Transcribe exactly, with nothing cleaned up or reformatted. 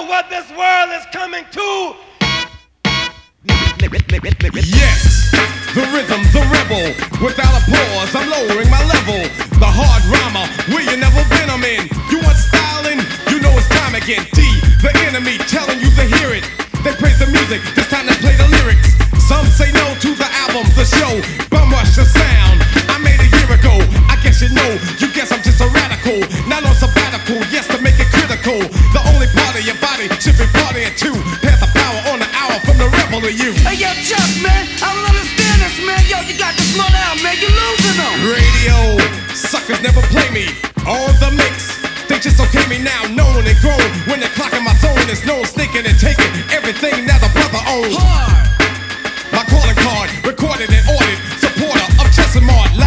what this world is coming to. Yes, the rhythm, the rebel. Without a pause, I'm lowering my level. The hard rhymer, where you never been, I'm in. You want styling? You know it's time again. D, the enemy, telling you to hear it. They praise the music, it's time to play the lyrics. Some say no to the album, the show. Bum rush the sound I made a year ago. I guess you know, you guess I'm just a radical. Not on sabbatical, yes, to make it critical. The only part of your body should be partying too. Pass the power on the hour from the rebel to you. Hey, yo, Chuck, man, I don't understand this, man. Yo, you got to slow down, man. You're losing them. Radio, suckers never play me. On the mix, they just okay me now, known and grown. When they're clocking my zone, there's no sneaking and taking everything now the brother owns.